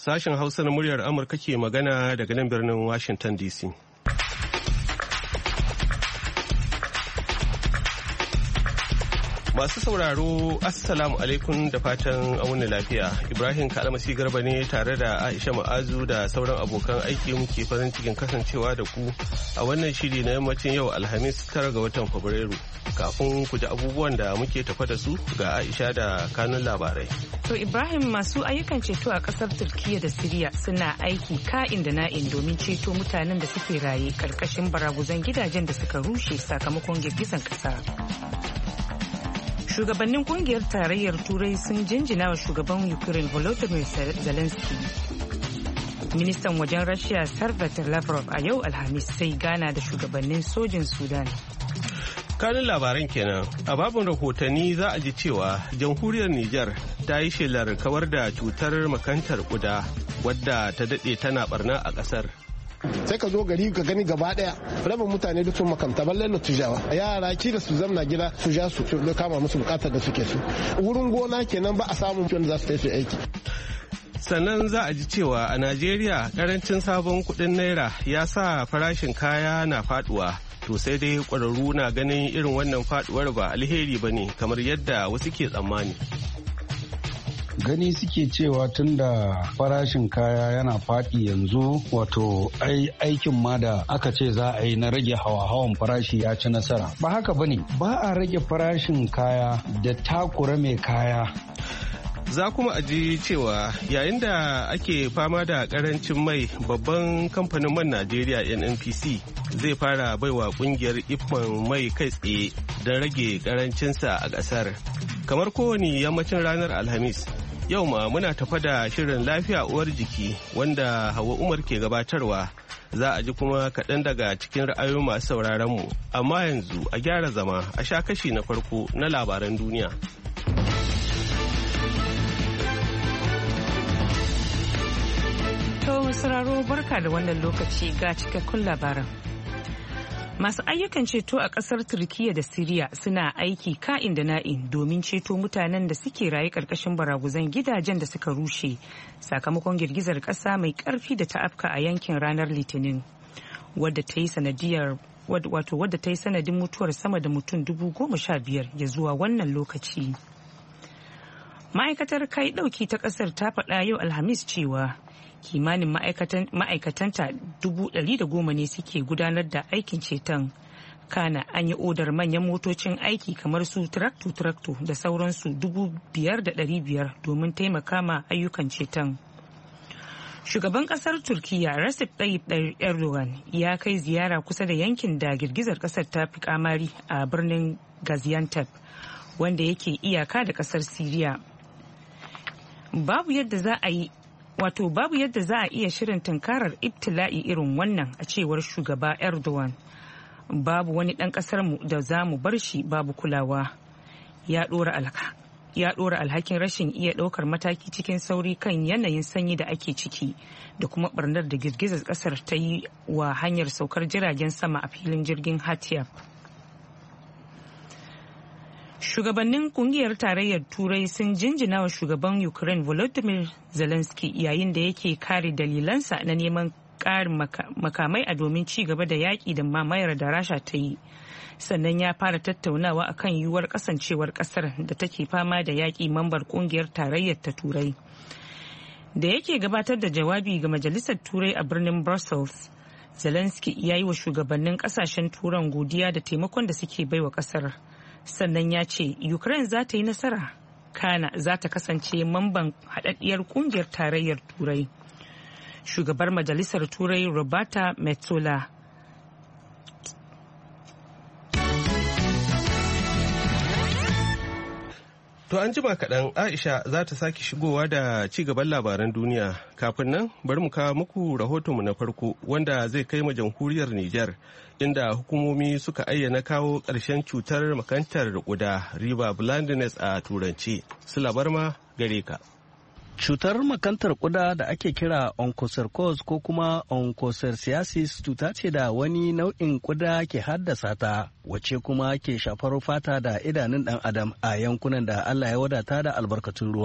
Sashen Hausa na muryar Amurka ke magana daga nan birnin Washington DC. Masu sauraro, Assalamu alaikum da fatan auna lafiya. Ibrahim Kalmasi Garba ne tare da Aisha Ma'azu da sauran abokan aiki muke farin cikin kasancewa da ku a wannan shiri na yammacin yau Alhamis 9 ga watan Fabrairu. Kafin ku ji abubuwan da muke tafa da su ga Aisha da kanun labarai. To Ibrahim, masu ayyukan ceto a kasar Turkiyya da Siriya suna aiki ka'in da na'in domin ceto mutanen da suke raye karkashin baraguzan gidajen da suka rushe sakamakon girgizan kasa. Shugabannin kungiyar tarayyar Turai sun jinjina wa shugaban Ukraine Volodymyr Zelensky. Ministan wajen Rasha Sergei Lavrov a yau Alhamis sai gana da shugabannin sojin Sudan. Kanin labaran kenan, a babin rahotanni za a ji cewa jamhuriyar Nijar ta yi shelar kawar da cutar makantar kuda wadda ta daɗe tana barna a ƙasar. Sai ka zo gari ka gani gaba daya rabin mutane duk sun makamta balle na tujawa yara ki da su zamna gida su ja su kama musu bukatar da suke su wurin gona kenan ba a samu wanda za su tafi aiki. Sannan za a ji cewa a Najeriya karancin sabon kuɗin naira ya sa farashin kaya na faduwa, to sai dai ƙwararru na ganin irin wannan faduwar ba alheri ba ne kamar yadda wasu ke tsammani. Gani suke cewa tun da farashin kaya yana faɗi yanzu, wato aikin ma da aka ce za a yi na rage hawa-hawan farashi ya ci nasara. Ba haka bane, ba a rage farashin kaya da takura mai kaya. Za kuma a ji cewa yayin da ake fama da karancin mai, babban kamfanin man Najeriya NNPC zai fara baiwa kungiyar ifman mai kai tsaye don rage karancinsa a ƙasar. Kamar kowane yammacin ranar Alhamis, yau ma muna tafa da shirin lafiya uwar jiki wanda Hawa Umar ke gabatarwa. Za a ji kuma kaɗan daga cikin ra'ayoyin masu sauraron mu, amma yanzu a gyara zama a sha kashi na farko na labaran duniya. To sauraro, barka da wannan lokaci ga cikakkun labaran. Masu ayyukan ceto a kasar Turkiyya da Siriya suna aiki ka'in da na'in domin ceto mutanen da suke raye karkashin baraguzan gidajen da suka rushe sakamakon girgizar kasa mai karfi da ta afka a yankin ranar Litinin, wadda ta yi sanadin mutuwar sama da mutum 15,000 ya zuwa wannan lokaci. Ma'aikatar kai dauki ta kasar ta faɗa yau Alhamis cewa kimanin ma'aikatanta 110,000 ne suke gudanar da aikin ceton. Kana an yi odar manyan motocin aiki kamar su trakto da sauransu 5,500 domin taimaka ma ayyukan ceton. Shugaban kasar Turkiyya Recep Tayyip Erdogan ya kai ziyara kusa da yankin da girgizar kasar ta fi kamari a birnin Gaziantep, wanda yake iyaka da kasar Siriya. Babu yadda za a iya shirin tunkarar ibtila'i irin wannan, a cewar shugaba Erdogan. Babu wani ɗan ƙasarmu da za mu bar shi babu kulawa. Ya ɗora alhakin rashin iya ɗaukar mataki cikin sauri kan yanayin sanyi da ake ciki da kuma ɓarnar da girgizar ƙasar ta yi wa hanyar saukar jiragen sama a filin jirgin Hatiyaf. Shugabannin kungiyar tarayyar Turai sun jinjina wa shugaban Ukraine Volodymyr Zelensky yayin da yake kare dalilansa na neman ƙarin makamai a domin ci gaba da yaƙi da mamayar da Rasha ta yi. Sannan ya fara tattaunawa akan yiwuwar kasancewar ƙasar da take fama da yaƙi mambar kungiyar tarayyar ta Turai. Da yake gabatar da jawabi ga Majalisar Turai a birnin Brussels, Zelensky ya yi wa shugabannin ƙasashen Turan godiya da taimakon da suke baiwa ƙasar. Sannan ya ce Ukraine za ta yi nasara, kana za ta kasance mamban haɗaɗɗiyar ƙungiyar tarayyar Turai. Shugabar Majalisar Turai Roberta Metsola To an jima kaɗan Aisha za ta sake shigowa da ci gaban labaran duniya. Kafin nan bari mu kawo muku rahotonmu na farko wanda zai kai ma jamhuriyar Nijar, inda hukumomi suka ayyana kawo ƙarshen cutar makantar ƙuda riba blindness a turanci. Su labarma gare ka. Cutar makantar ƙuda da ake kira onchocercose ko kuma onchocerciasis cuta ce da wani nau'in ƙuda ke haddasa ta, wacce kuma ke shafar fata da idanun ɗan adam a yankunan da Allah ya wadata da albarkatun ruwa.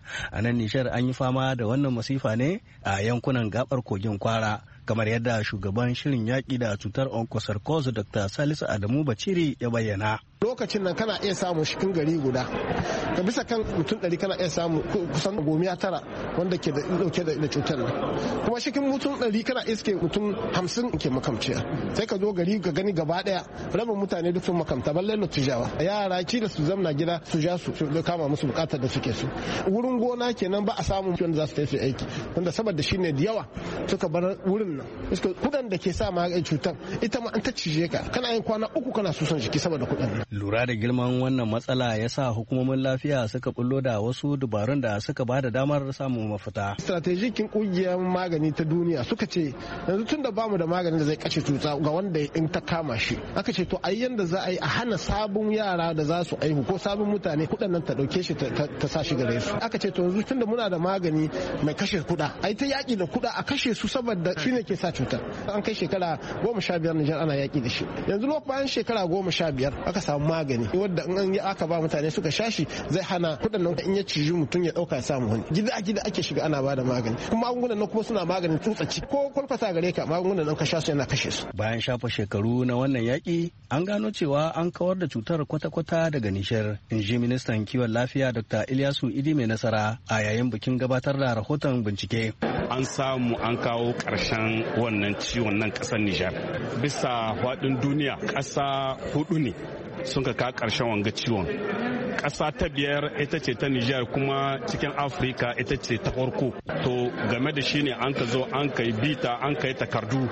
A nan Nishar an yi fama da wannan masifa ne a yankunan gabar kogin Kwara, kamar yadda shugaban shirin yaƙi da cutar onchocercose Dr. Salisu Adamu Baciri ya bayyana. Lokacin nan kana iya samun cikin gari guda ka bisa kan mutum 100 kana iya samu kusan 9 wanda ke da dauke da cutar nan, kuma cikin mutum 100 kana iske mutum 50 ke makamciya. Sai ka zo gari ka gani gaba daya rabin mutane duk sun makamta, balle latijawa, yara ki da su zamna gida su ja su kama musu bukatar da suke su. Wurin gona kenan ba a samu wanda za su tafi aiki, wanda saboda shine da yawa suka bar wurin nan. Kudan da ke sa ma cutar ita ma an ta cije ka, kana yin kwana 3 kana susan jiki saboda kudan nan. Lura da girman wannan matsala ya sa hukumomin lafiya suka bullo da wasu dubarun da suka ba da damar samun mafita. Strategikin kungiyar magani ta duniya suka ce yanzu tun da bamu da maganin da zai kashe cuta ga wanda in ta kama shi, aka ce to ai yanda za a yi a hana sabon yara da za su aihu ko sabon mutane kudan nan ta dauke shi ta sa shi gare su. Aka ce to yanzu tun da muna da magani mai kashe kuda, ai ta yaki da kuda a kashe su saboda shine ke sa cutar. An kai shekara 15 Nijar ana yaki da shi. Yanzu bayan shekara 15 aka samu magani wadda in aka ba mutane suka shashi zai hana kudin nan in ya ciji mutum ya dauka ya samu wani gida ake shiga ana bada magani, kuma magungunan nan kuma suna maganin tsutsaci ko kwalfata gare ka magungunan nan ka sha su yana kashe su. Bayan shafa shekaru na wannan yaki an gano cewa an kawar da cutar kwata-kwata daga Nishar, in ji ministan kiwon lafiya Dr. Ilyasu Idi mai nasara a yayin bikin gabatar da rahoton bincike. An samu an kawo ƙarshen wannan ciwon nan ƙasar Nijar. Bisa faɗin duniya ƙasa 4 ne sun ka ƙarshen wanga ciwon. Ƙasa ta 5 ita ce ta Nijar, kuma cikin Afirka ita ce ta farko. To game da shi ne an ka zo an kai bita an kai takardu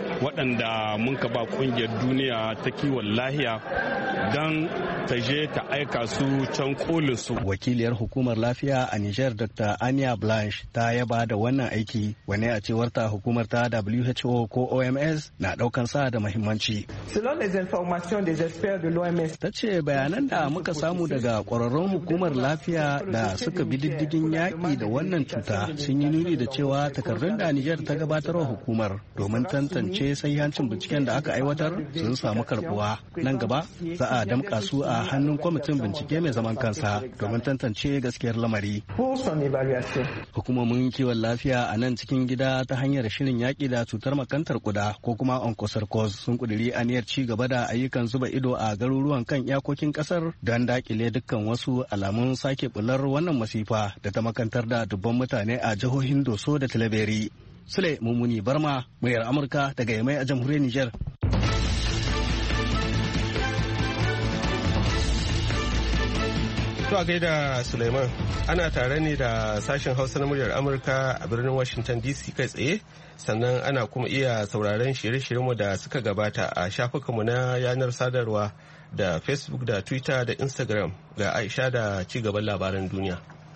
waɗanda mun ka ba ƙungiyar duniya ta kiwon lahiya don ta je ta aika su can kolin su. Wakiliyar hukumar lafiya a Nijar Dr. Ania Blanche ta yaba da wannan aiki, wani a cewar ta hukumar ta WHO ko OMS na ɗaukan sa da muhimmanci. Ta ce bayanan da muka samu daga ƙwararrun hukumar lafiya da suka bi diddigin yaƙi da wannan cuta sun yi nuni da cewa takardun da Nijar ta gabatarwa hukumar domin tantance sahihancin binciken da aka aiwatar sun samu karbuwa. Nan gaba za a damƙa su a hannun kwamitin bincike mai zaman kansa domin tantance gaskiyar lamari. Hukumomin kiwon lafiya a nan cikin gida ta hanyar shirin yaƙi da cutar makantar kuda ko kuma onchocercose sun kuduri aniyar ci gaba da ayyukan zuba ido a garuruwan kan iyakokin kasar don dakile dukkan wasu alamun sake bular wannan masifa da ta makantar da dubban mutane a jihohin Doso da Tilaberi. Sule Mummuni Barma, muryar Amurka daga Yamai a jamhuriyar Nijar. To a gaida Suleiman, ana tare ne da sashen Hausa na muryar Amurka a birnin Washington DC kai tsaye, sannan ana kuma iya sauraron shirye-shiryenmu da suka gabata a shafukanmu na yanar sadarwa da Facebook da Twitter da Instagram. Ga Aisha da ci gaban labaran duniya.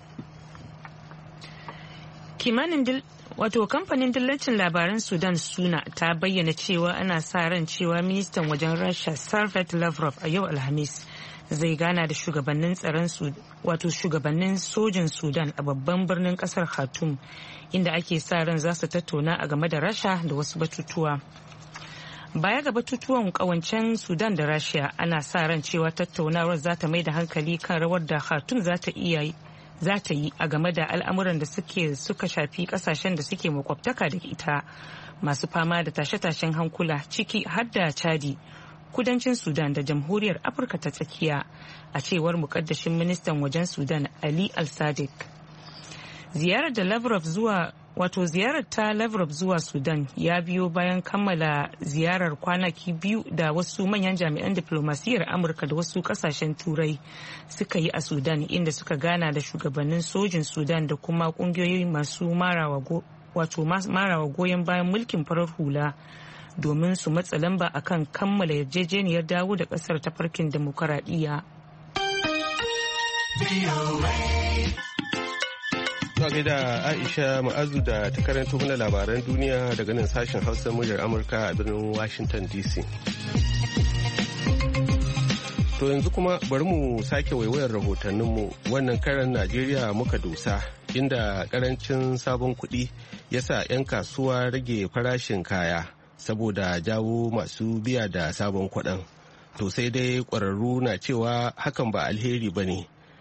Kamfanin dillacin labaran Sudan Suna ta bayyana cewa ana sa ran cewa ministan wajen Rasha Sergei Lavrov a yau Alhamis zai gana da shugabannin shugabannin sojin Sudan a babban birnin kasar Khartoum, inda ake sa ran za su tattauna a game da Rasha da wasu batutuwa. Baya ga batutuwan kawancen Sudan da Rasha, ana sa ran cewa tattaunawar za ta mai da hankali kan rawar da Khartoum za ta yi a game da al'amuran da suka shafi kasashen da suke makwabtaka da ita masu fama da tashe-tashen hankula, ciki har da Chadi, kudancin Sudan da jamhuriyar Afirka ta tsakiya, a cewar mukaddashin ministan wajen Sudan Ali Al-Sadiq. Ziyarar ta Lavrov zuwa Sudan ya biyo bayan kammala ziyarar kwanaki 2 da wasu manyan jami'an diplomasiyyar Amurka da wasu kasashen Turai suka yi a Sudan, inda suka gana da shugabannin sojin Sudan da kuma kungiyoyi masu marawa goyon bayan mulkin farar hula domin su matsa lamba akan kammala yarjejeniyar dawo da kasar ta farkin demokaradiyya. Zuwa da Aisha Ma'azu da ta karanto mana labaran duniya daga nan sashen Hausa muryar Amurka a birnin Washington DC. To yanzu kuma bari mu sake waiwayar rahotanninmu. Wannan karan Najeriya muka dosa, inda karancin sabon kuɗi ya sa 'yan kasuwa rage farashin kaya saboda jawo masu biya da sabon kuɗin. To sai dai ƙwararru na cewa hakan ba alheri ba ne,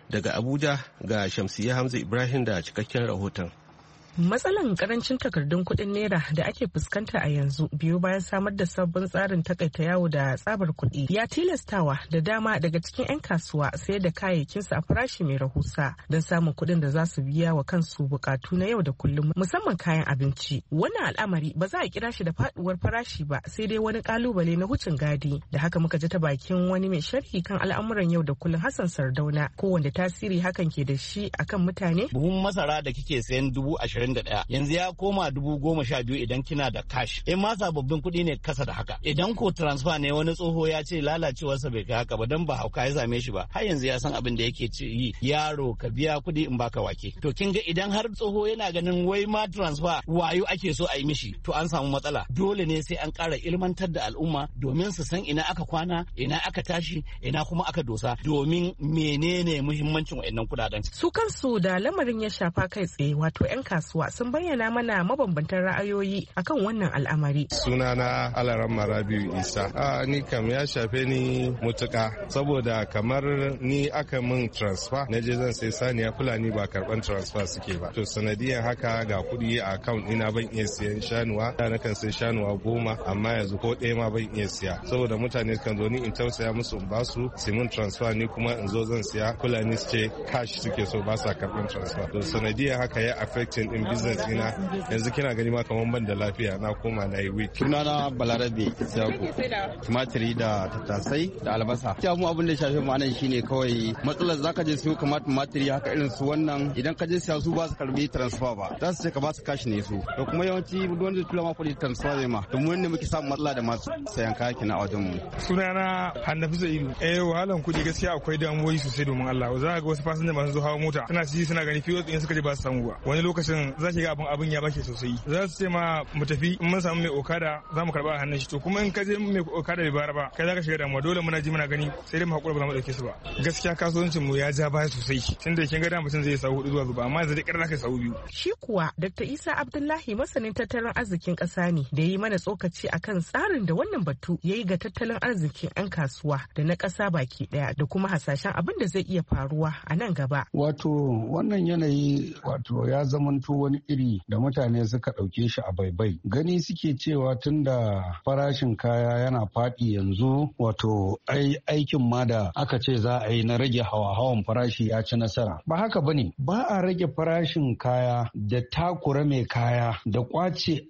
Daga Abuja ga Shamsiyya Hamza Ibrahim da cikakken rahoton. Matsalan karancin takardun kuɗin naira da ake fuskanta a yanzu biyu bayan samar da sabbin tsarin takaita yawo da tsabar kuɗi ya tilastawa da dama daga cikin 'yan kasuwa sayar da kayayyakinsu a farashi mai rahusa don samun kuɗin da za su biya wa kansu bukatu na yau da kullum musamman kayan abinci. Wannan al'amari ba za a kira shi da faduwar farashi ba sai dai wani kalubale na wucin gadi da haka muka ji ta bakin wani mai sharhi kan al'amuran yau da kullum Hassan Sardauna ko wanda tasiri hakan ke da shi akan mutane. Buhun masara da kike sayan 21,000 yanzu ya koma 12,000 idan kina da cash. In ma sababbin kuɗi ne kasa da haka. Idan ko transfer ne wani tsoho ya ce lalacewarsa bai kai haka ba dan ba hauka ya same shi ba. Har yanzu ya san abin da yake yi. Yaro ka biya kuɗi in baka wake. To kin ga idan har tsoho yana ganin wai ma transfer wayo ake so a yi mishi to an samu matsala. Dole ne sai an ƙara ilmantar da al'umma domin su san ina aka kwana, ina aka tashi, ina kuma aka dosa domin menene muhimmancin waɗannan kuɗaɗen. Su kansu da lamarin ya shafa kai tsaye wato 'yan kasuwa sun bayyana mana mabambantan ra'ayoyi akan wannan al'amari. Sunana Alaran Marabiu Isa. Ni kam ya shafe ni mutuka saboda kamar ni aka min transfer na je zan sai saniya Fulani ba karban transfer suke ba. To sanadiyan haka ga kuɗi a account ina ban iya siyan shanuwa da na kan sai shanuwa 10 amma yanzu ko ɗaya ma ban iya siya saboda mutane kan zo ni in tausaya musu in basu su min transfer ni kuma in zo zan siya Fulani su ce cash suke so ba sa karban transfer. To sanadiyan haka ya affecting in business ina yanzu kina gani ma kaman ban da lafiya na koma na yi week. Sunana Balarabe Ishaku. Tumatiri da tattasai da albasa. Kiya mu abin da ya shafe mu anan shine kawai matsalar zaka je siyo kamar tumatiri haka irin su wannan idan ka je siya su ba su karbi transfer ba. Za su ce ka ba su cash ne su. To kuma yawanci wanda tura ma kuɗi transfer ne ma. To mu ne muke samun matsala da masu sayan kayaki na wajen mu. Sunana Hannafi Sa'idu. Wahalan kuɗi gaskiya akwai damuwoyi sosai domin Allah. Za ga wasu fasinja masu zo hawa mota suna ci suna gani fiye in suka je ba su samu ba. Wani lokacin za ki ga abin ya bashi sosai. Za su ce ma mu tafi in mun samu mai okada za mu karba a hannun shi to kuma in ka je mai okada bai bara ba kai za ka shiga damuwa dole muna ji muna gani sai dai mu hakura ba za mu dauke su ba. Gaskiya kasuwancin mu ya ja baya sosai tunda kin ga da mutum zai sau 4 zuwa zuba amma yanzu da ƙarar ka sau 2. Shi kuwa Dr. Isa Abdullahi masanin tattalin arzikin ƙasa ne da yi mana tsokaci akan tsarin da wannan batu yayi ga tattalin arzikin 'yan kasuwa da na ƙasa baki ɗaya da kuma hasashen abin da zai iya faruwa a nan gaba. Wato wannan yanayi wato ya zamanto wani iri da mutane suka ɗauke shi a baibai gani suke cewa tun da farashin kaya yana faɗi yanzu wato aikin ma da aka ce za a yi na rage hawa-hawan farashi ya ci nasara ba haka bane ba a rage farashin kaya da takura mai kaya da kwace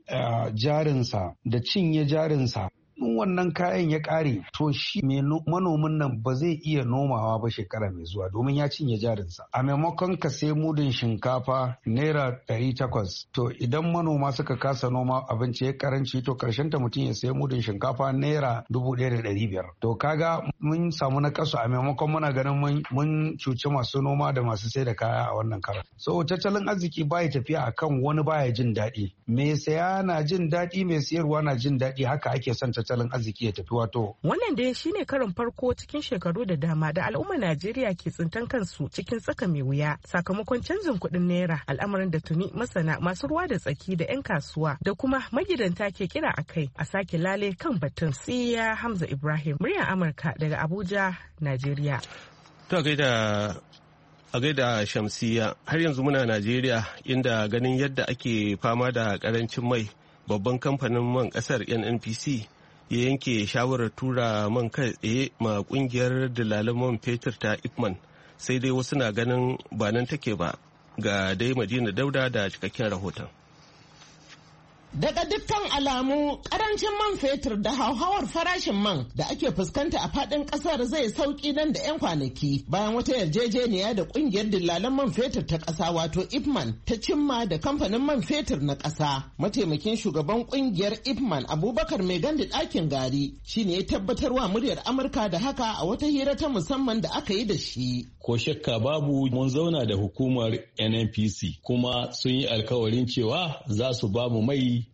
jarinsa da cinye jarinsa. In wannan kayan ya ƙare to shi manomin nan ba zai iya nomawa ba shekara mai zuwa domin ya cinye jarinsa. A maimakon ka sai mudun shinkafa naira 800 to idan manoma suka kasa noma abinci ya karanci to karshen ta mutum ya sai mudun shinkafa naira 1,500. To kaga mun samu na kasu a maimakon muna ganin mun cuci masu noma da masu sai da kaya a wannan karan. So tattalin arziki baya tafiya akan wani baya jin daɗi. Mai saya na jin daɗi mai siyarwa na jin daɗi haka ake son tattalin arziki ya tafi wato. Wannan dai shine karin farko cikin shekaru da dama da al'ummar Najeriya ke tsintan kansu cikin tsaka mai wuya sakamakon canjin kuɗin naira al'amarin da tuni masana masu ruwa da tsaki da 'yan kasuwa da kuma magidanta ke kira a kai a sake lale kan batun. Siya Hamza Ibrahim, muryar Amurka daga Abuja, Najeriya. To a gaida Shamsiya, har yanzu muna Najeriya inda ganin yadda ake fama da karancin mai babban kamfanin man kasar NNPC ya yanke shawarar tura man kai tsaye ma kungiyar dalalan man fetur ta Ipman sai dai wasu na ganin ba nan take ba. Ga dai Madina Dauda da cikakken rahoton. Daga dukkan alamu karancin man fetur da hauhawar farashin man da ake fuskanta a fadin kasar zai sauki nan da 'yan kwanaki bayan wata yarjejeniya da kungiyar dillalan man fetur ta kasa wato Ipman ta cimma da kamfanin man fetur na kasa. Mataimakin shugaban kungiyar Ipman Abubakar Mai Gandi ɗakin gari shine ya tabbatarwa muryar Amurka da haka a wata hira ta musamman da aka yi da shi. Ko shakka babu mun zauna da hukumar NNPC kuma sun yi alkawarin cewa za su ba mu mai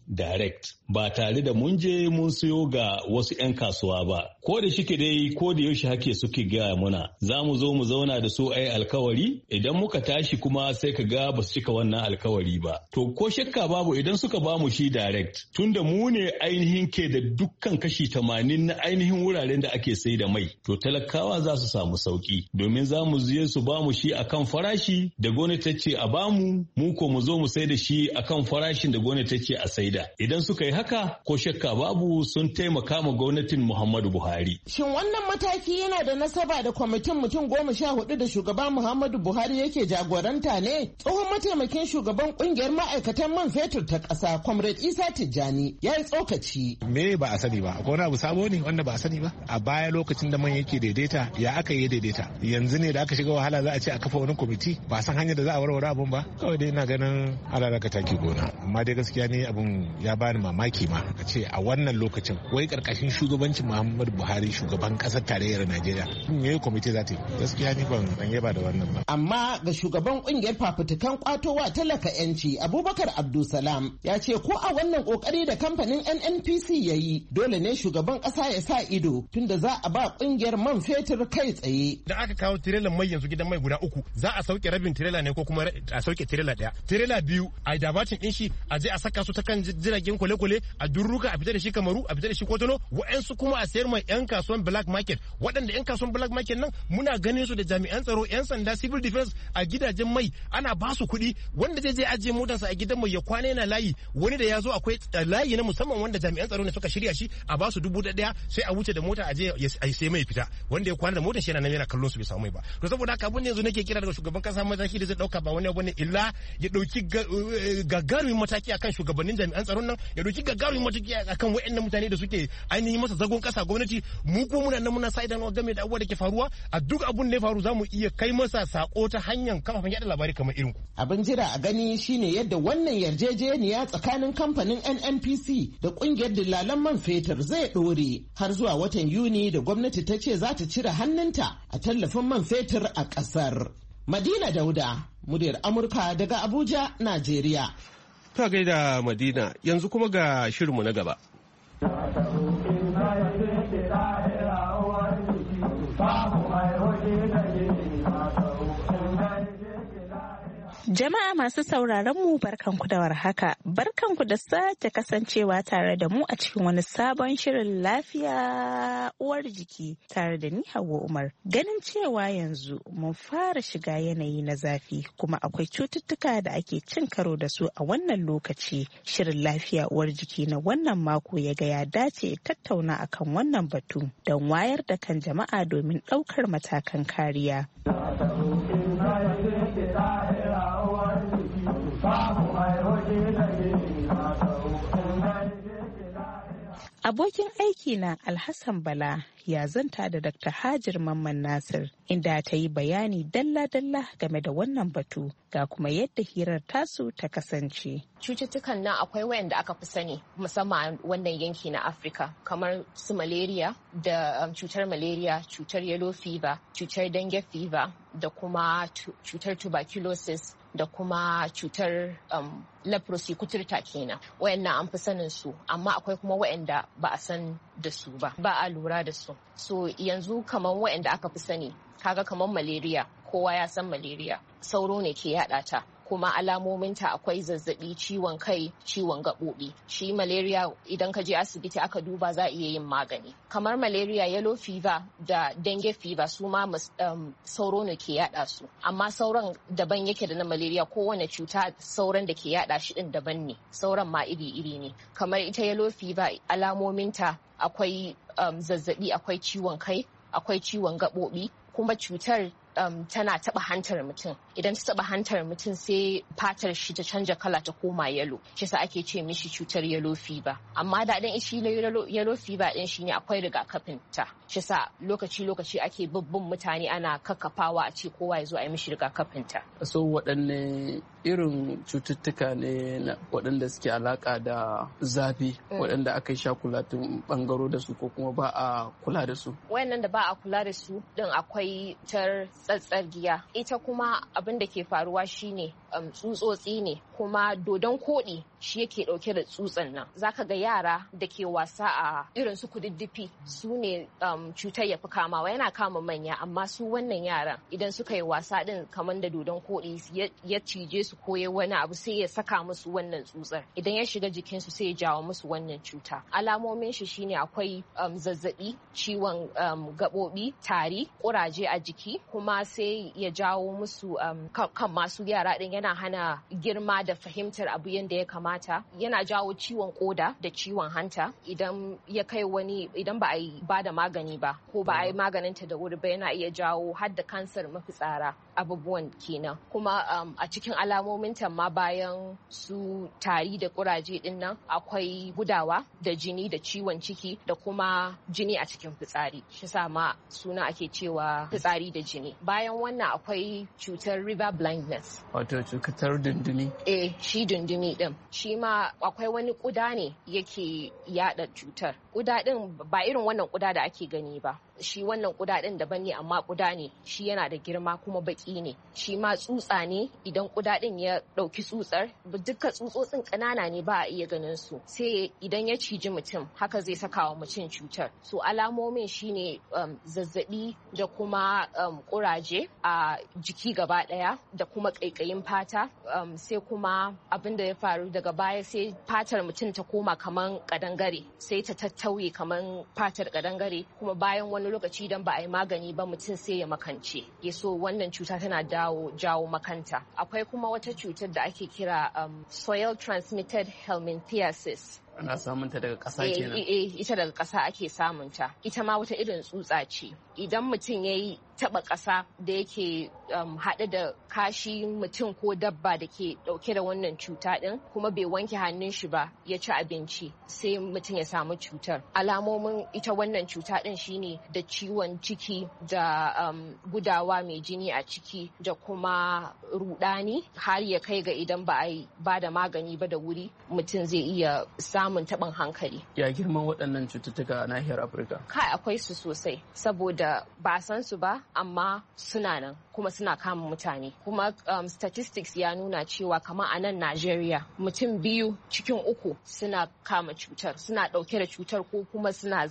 direct ba tare da mun je mun siyo ga wasu 'yan kasuwa ba. Ko da shike dai ko da yaushe hake suke gaya muna za mu zo mu zauna da su ai alkawari idan muka tashi kuma sai ka ga ba su cika wannan alkawari ba. To ko shakka babu idan suka ba mu shi direct tunda mu ne ainihin ke da dukkan kashi 80 na ainihin wuraren da ake sai da mai to talakawa za su samu sauki domin za mu je su ba mu shi akan farashi da gwamnati ce a bamu mu ko mu zo mu sai da shi akan farashin da gwamnati ce a saida. Idan suka yi haka ko shakka babu sun taimaka ma gwamnatin Muhammadu Buhari. Shin wannan mataki yana da nasaba da kwamitin mutum 14 da shugaban Muhammadu Buhari yake jagoranta ne? Tsohon mataimakin shugaban kungiyar ma'aikatan man fetur ta ƙasa Comrade Isa Tijjani ya yi tsokaci. Me ba a sani ba, akwai wani abu sabo ne wanda ba a sani ba? A baya lokacin da man yake daidaita ya aka yi daidaita. Yanzu ne da aka shiga wahala za a ce a kafa wani kwamiti ba san hanyar da za a warware abun ba. Kawai dai ina ganin alalaka taki gona. Amma dai gaskiya ne abun ya bani mamaki ma a ce a wannan lokacin wai karkashin shugabancin Muhammadu Buhari shugaban kasar tarayyar Najeriya me kwamiti za ta yi gaskiya ni ban yaba da wannan ba. Amma ga shugaban kungiyar fafutukan kwatowa talaka yanci Abubakar Abdulsalam ya ce ko a wannan kokari da kamfanin NNPC ya yi dole ne shugaban kasa ya sa ido tunda za a ba kungiyar man fetur kai tsaye. Da aka kawo tirelan mai yanzu gidan mai guda 3 za a sauke rabin tirela ne ko kuma a sauke tirela 1 tirela 2 a dabacin din shi a je a saka su ta kan jiragen kwale-kwale a durruka a fita da shi Kamaru a fita da shi Kotono wa'ansu kuma a sayar mai yan kasuwan black market waɗanda yan kasuwan black market nan muna ganin su da jami'an tsaro yan sanda civil defense a gidajen mai ana ba su kuɗi wanda zai je ajiye motarsa a gidan mai ya kwana yana layi wani da ya zo akwai layi na musamman wanda jami'an tsaro ne suka shirya shi a ba su 1,000 sai a wuce da mota a je a sai mai fita wanda ya kwana da motar shi yana nan yana kallon su bai samu mai ba to saboda haka abun yanzu nake kira daga shugaban kasa mataki da zai dauka ba wani abu ne illa ya dauki gagarumin mataki akan shugabannin jami'an tsaron nan ya dauki gagarumin mataki akan waɗannan mutane da suke ainihin masa zagon kasa gwamnati mu ko muna nan muna sa idan game da abubuwa da ke faruwa a duk abun da ya faru zamu iya kai masa sako ta hanyar kafafen yada labari kamar irin ku. Abin jira a gani shine yadda wannan yarjejeniya tsakanin kamfanin NNPC da kungiyar dillalan man fetur zai dore har zuwa watan Yuni da gwamnati ta ce za ta cire hannunta a tallafin man fetur a kasar. Madina Dauda, muryar Amurka daga Abuja, Najeriya. Ta gaida Madina, yanzu kuma ga shirinmu na gaba. Jama'a masu sauraron mu barkanku da warhaka, barkanku da sake kasancewa tare da mu a cikin wani sabon shirin lafiya uwar jiki tare da ni Hauwa Umar. Ganin cewa yanzu mun fara shiga yanayi na zafi kuma akwai cututtuka da ake cin karo da su a wannan lokaci. Shirin lafiya uwar jiki na wannan mako ya ga ya dace tattauna akan wannan batu don wayar da kan jama'a domin ɗaukar matakan kariya. Abokin aiki na Alhassan Bala ya zanta da Dr. Hajar Mamman Nasir inda ta yi bayani dalla-dalla game da wannan batu ga kuma yadda hirar tasu ta kasance. Cututtukan nan akwai wayanda aka fi sani musamman wannan yanki na Afirka kamar su malaria da cutar malaria, cutar yellow fever, cutar dengue fever da kuma cutar tuberculosis da kuma cutar leprosy kuturta kenan. Wayannan an fi sanin su amma akwai kuma wayanda ba a san da su ba a lura da su. So yanzu kamar wayanda aka fi sani kaga kamar malaria, kowa ya san malaria, sauro ne ke yada ta kuma alamominta akwai zazzabi, ciwon kai, ciwon gaɓoɓi. Shi malaria idan ka je asibiti aka duba za a iya yin magani. Kamar malaria, yellow fever da dengue fever su ma sauro ne ke yada su. Amma sauran daban yake da na malaria, kowane cuta sauran da ke yada shi din daban ne. Sauran ma iri-iri ne. Kamar ita yellow fever alamominta akwai zazzabi, akwai ciwon kai, akwai ciwon gaɓoɓi, kuma cutar tana taɓa hantar mutum. Idan ta taɓa hantar mutum sai fatar shi ta canja kala ta koma yalo. Shi sa ake ce mishi cutar yellow fever. Amma da ɗan shi yellow fever ɗin shi ne akwai rigakafin ta. Shi sa lokaci-lokaci ake bin mutane ana kakkafawa a ce kowa ya zo a yi mishi rigakafin ta. So waɗanne irin cututtuka ne waɗanda suke alaƙa da zafi waɗanda aka yi shakulatin ɓangaro da su ko kuma ba a kula da su? Wayannan da ba a kula da su ɗin akwai tsatsar giya. Ita kuma abin da ke faruwa shine tsutsotsi ne kuma dodon koɗi shi yake ɗauke da tsutsan nan. Zaka ga yara da ke wasa a irin su kududdufi su ne cutar ya fi kamawa, yana kama manya, amma su wannan yaran idan suka yi wasa din kamar da dodon koɗi ya cije su ko wani abu sai ya saka musu wannan tsutsar, idan ya shiga jikinsu sai ya jawo musu wannan cuta. Alamomin shi shine akwai zazzabi, ciwon gaɓoɓi, tari, ƙuraje a jiki, kuma sai ya jawo musu kan masu yara din yana hana girma da fahimtar abu yadda ya kamata, yana jawo ciwon koda da ciwon hanta idan ya kai wani, idan ba a yi ba da magani ba ko ba a yi maganinta da wuri ba, yana iya jawo har da kansar mafitsara. Abubuwan kenan. Kuma a cikin alamomin ta ma bayan su tari da kuraje din nan akwai gudawa da jini da ciwon ciki da kuma jini a cikin fitsari, shi sa ma suna ake cewa fitsari da jini. Bayan wannan akwai cutar river blindness, wato cutar dundumi. Shi dundumi din shi ma akwai wani kuda ne yake yada cutar. Kuda din ba irin wannan kuda da ake gani ba, shi wannan kuda din daban ne, amma kuda ne shi, yana da girma kuma baki ne, shi ma tsutsa ne. Idan kuda din ya dauki tsutsar, duka tsutsotsin kanana ne ba a iya ganin su, sai idan ya ciji mutum haka zai saka wa mutum cutar. So alamomin shine zazzabi da kuma kuraje a jiki gaba daya da kuma kaikayin fata, sai kuma abin da ya faru daga baya sai fatar mutum ta koma kaman kadangare, sai ta tattauye kaman fatar kadangare, kuma bayan wani lokaci idan ba a yi magani ba mutum sai ya makance. So wannan cuta tana jawo makanta. Akwai kuma wata cutar da ake kira soil transmitted helminthiasis. Ana samunta daga ƙasa kenan? Ita daga ƙasa ake samunta. Ita ma wata irin tsutsa ce. Idan mutum ya yi taɓa ƙasa da yake haɗe da kashi mutum ko dabba da ke ɗauke da wannan cuta ɗin, kuma bai wanke hannun shi ba ya ci abinci, sai mutum ya samu cutar. Alamomin ita wannan cuta ɗin shine da ciwon ciki da gudawa mai jini a ciki da kuma rudani, har ya kai ga idan ba a yi ba da magani ba da wuri mutum zai iya samun taɓin hankali. Ya girman waɗannan cututtuka a nahiyar Afirka? Kai akwai su sosai, saboda ba san su ba amma suna nan kuma suna kama mutane. Kuma statistics ya nuna cewa kamar a nan Najeriya mutum 2 cikin 3 suna kama cutar, suna ɗauke da cutar ko kuma suna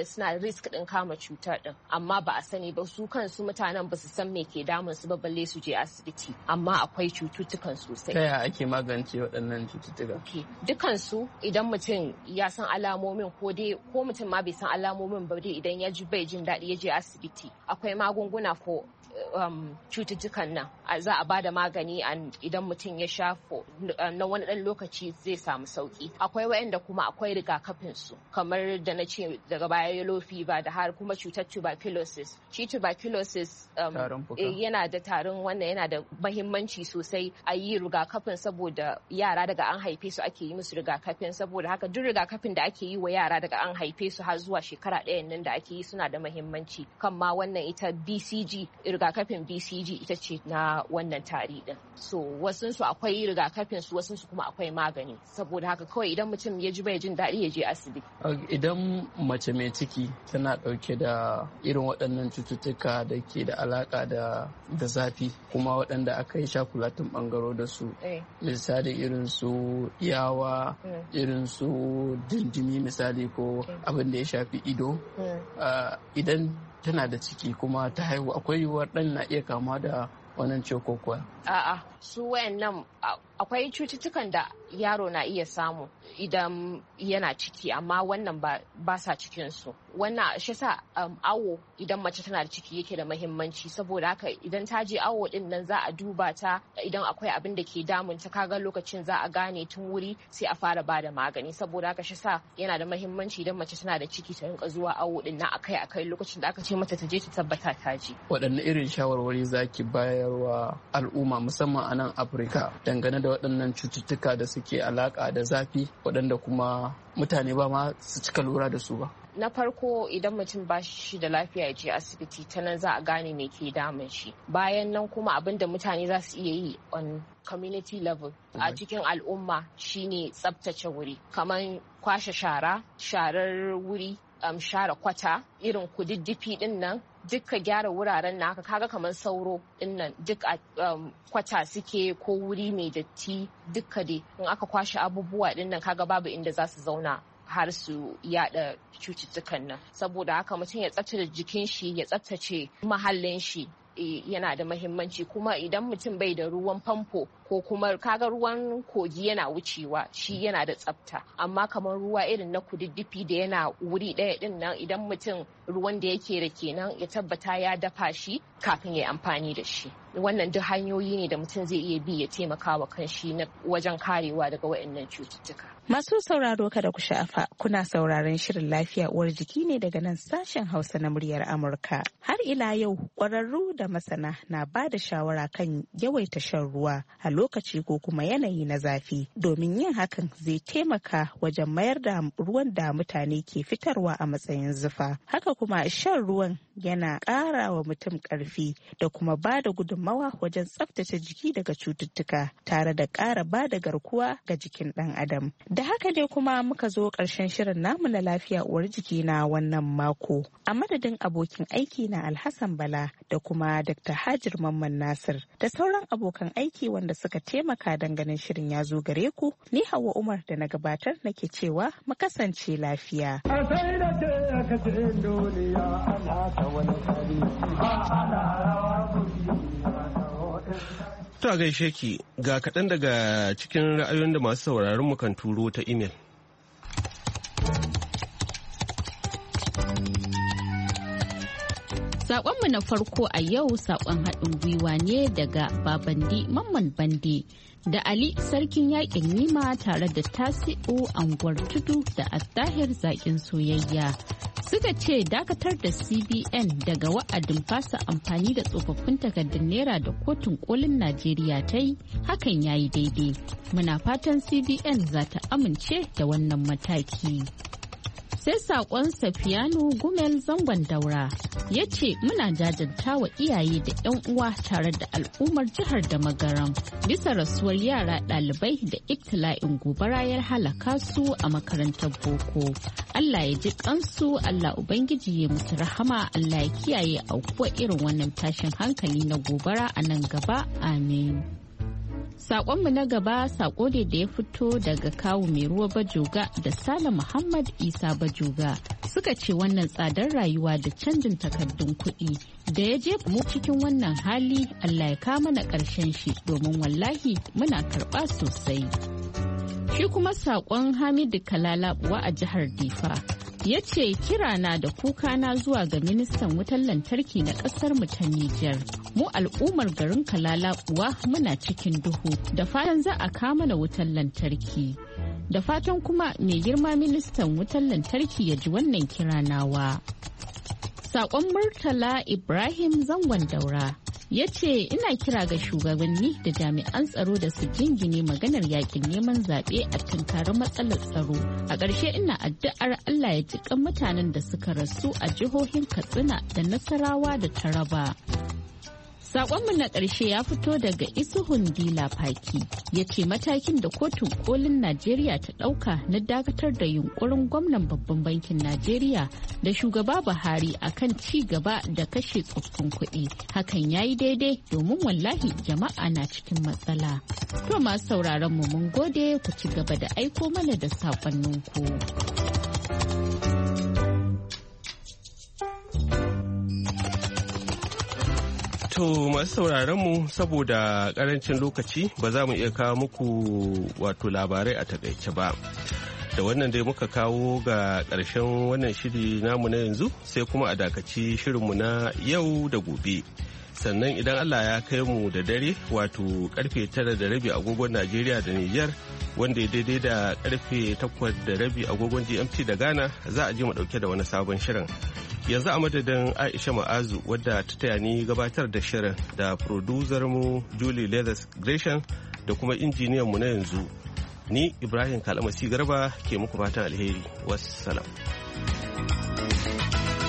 risk ɗin kama cutar ɗin, amma ba a sani ba. Su kansu mutanen ba su san me ke damun su ba balle su je asibiti, amma akwai cututtukan sosai. Ta yaya ake magance waɗannan cututtuka? Dukansu idan mutum ya san alamomin, ko mutum ma bai san alamomin ba dai, idan ya ji bai jin daɗi ya je asibiti, akwai magunguna ko cututtukan nan za a bada magani, idan mutum ya sha na wani ɗan lokaci zai samu sauki. Akwai waɗanda kuma akwai rigakafin su, kamar da na ce daga baya yellow fever da har kuma cutar tuberculosis. Shi tuberculosis yana da tarin wannan, yana da mahimmanci sosai a yi rigakafin, saboda yara daga an haife su ake yi musu rigakafin. Saboda haka duk rigakafin da ake yi wa yara daga an haife su har zuwa shekara 1 nan da ake yi suna da mahimmanci. Kan ma wannan ita BCG, rigakafin BCG ita ce na wannan tari din. So wasunsu akwai rigakafin su, wasunsu kuma akwai magani. Saboda haka kawai idan mutum ya ji bai jin daɗi ya je asibiti. Idan mace mai ciki tana ɗauke da irin waɗannan cututtuka da ke da alaƙa da zafi, kuma waɗanda aka yi shakulatin ɓangaro da su, misali irin su yawa, irin su dindimi misali, ko abin da ya shafi ido, idan tana da ciki kuma ta haihu, akwai yiwuwar ɗan na iya kama da wannan ciwo ko kuwa? A'a, su wayannan akwai cututtukan da yaro na iya samu idan yana ciki, amma wannan ba sa cikin su. Wannan shi sa awo idan mace tana da ciki yake da mahimmanci, saboda haka idan ta je awo din nan za a duba ta, idan akwai abin da ke damun ta, kaga lokacin za a gane tun wuri sai a fara bada magani. Saboda haka shi sa yana da mahimmanci idan mace tana da ciki ta rinka zuwa awo din nan akai lokacin da aka ce mata ta je ta tabbata ta je. Waɗanne irin shawarwari zaki bayarwa al'umma musamman a nan Afirka dangane da waɗannan cututtuka da suke alaƙa da zafi, waɗanda kuma mutane ba ma su cika lura da su ba? Na farko, idan mutum ba shi da lafiya ya je asibiti, ta nan za a gane me ke damun shi. Bayan nan kuma abin da mutane za su iya yi on community level a cikin al'umma shine tsabtace wuri, kamar kwashe sharar wuri share kwata irin kududdufi din nan duk ka gyara wuraren naka kaga kamar sauro din nan duk a kwata suke ko wuri mai datti duka dai in aka kwashe abubuwa din nan kaga babu inda za su zauna har su yada cututtukan nan saboda haka mutum ya tsaftace jikin shi ya tsaftace mahallin shi yana da mahimmanci kuma idan mutum bai da ruwan famfo ko kuma kaga ruwan kogi yana wucewa shi yana da tsafta amma kamar ruwa irin na kududdufi da yana wuri ɗaya din nan idan mutum ruwan da yake da kenan ya tabbata ya dafa shi kafin ya amfani da shi wannan duk hanyoyi ne da mutum zai iya bi ya taimaka wa kanshi na wajen karewa daga waɗannan cututtuka. Masu sauraro kada ku sha'afa kuna sauraron shirin lafiya uwar jiki ne daga nan sashen Hausa na muryar Amurka. Har ila yau ƙwararru da masana na ba da shawara kan yawaita shan ruwa a lokaci ko kuma yanayi na zafi domin yin hakan zai taimaka wajen mayar da ruwan da mutane ke fitarwa a matsayin zufa. Haka kuma shan ruwan yana ƙara wa mutum ƙarfi da kuma ba da gudunmawa wajen tsaftace jiki daga cututtuka tare da ƙara ba da garkuwa ga jikin ɗan adam. Da haka dai kuma muka zo ƙarshen shirin namu na lafiya uwar jiki na wannan mako. A madadin abokin aiki na Alhassan Bala da kuma Dr. Hajir Mamman Nasir da sauran abokan aiki wanda suka taimaka don ganin shirin ya zo gare ku, ni Hauwa Umar da na gabatar nake cewa mu kasance lafiya. To a gaishe ki ga kaɗan daga cikin ra'ayoyin da masu sauraron mu kan turo ta imel. Saƙonmu na farko a yau saƙon haɗin gwiwa ne daga Babandi Mamman Bande da Ali Sarkin Yaƙin Nima tare da Tasi'u Anguwar Tudu da Attahir Zaƙin Soyayya. Suka ce dakatar da CBN daga wa'adin fasa amfani da tsofaffin takardun naira da kotun kolin Najeriya ta yi hakan ya yi daidai. Muna fatan CBN za ta amince da wannan mataki. Sai saƙon Safiyanu Gumel Zangon Daura ya ce muna jajanta wa iyaye da 'yan uwa tare da al'ummar jihar da Magaram bisa rasuwar yara ɗalibai da ibtila'in gobara ya halaka su a makarantar boko. Allah ya ji kansu, Allah Ubangiji ya musu rahama, Allah ya kiyaye aukuwa irin wannan tashin hankali na gobara a nan gaba. Amin. Saƙonmu na gaba saƙo ne da ya fito daga kawu mai ruwa Bajoga da Sale Muhammad Isa Bajoga suka ce wannan tsadar rayuwa da canjin takardun kuɗi da ya jefa mu cikin wannan hali Allah ya kama na ƙarshen shi domin wallahi muna karɓa sosai. Shi kuma saƙon Hamidu Kalalabuwa a jihar Difa ya ce kirana da kukana zuwa ga ministan wutar lantarki na ƙasar mu ta Nijar. Mu al'ummar garin Kalalabuwa muna cikin duhu da fatan za a kama na wutar lantarki. Da fatan kuma mai girma ministan wutar lantarki ya ji wannan kiranawa. Saƙon Murtala Ibrahim Zangon Daura ya ce ina kira ga shugabanni da jami'an tsaro da su jingine maganar yakin neman zaɓe a tunkarar matsalar tsaro. A ƙarshe ina addu'ar Allah ya ji kan mutanen da suka rasu a jihohin Katsina da Nasarawa da Taraba. Saƙonmu na ƙarshe ya fito daga Isuhun Dila Faki ya ce matakin da kotun kolin Najeriya ta ɗauka na dakatar da yunkurin gwamnan babban bankin Najeriya da shugaba Buhari akan ci gaba da kashe tsoffin kuɗi. Hakan ya yi daidai domin wallahi jama'a na cikin matsala. To masu sauraron mu mun gode ku ci gaba da aiko mana da saƙonninku. To masu sauraron mu saboda karancin lokaci ba za mu iya kawo muku wato labarai a takaice ba. Da wannan dai muka kawo ga ƙarshen wannan shiri namu na yanzu sai kuma a dakaci shirinmu na yau da gobe. Sannan idan Allah ya kai mu da dare wato karfe 9:30 agogon Najeriya da Nijar wanda ya daidai da karfe 8:30 agogon GMT da Ghana za a je mu dauke da wani sabon shirin. Yanzu a madadin Aisha Ma'azu wadda ta taya ni gabatar da shirin da producer mu Julie Leathers Gresham da kuma injiniyan mu na yanzu. Ni Ibrahim Kalamasi Garba ke muku fatan alheri. Wassalam.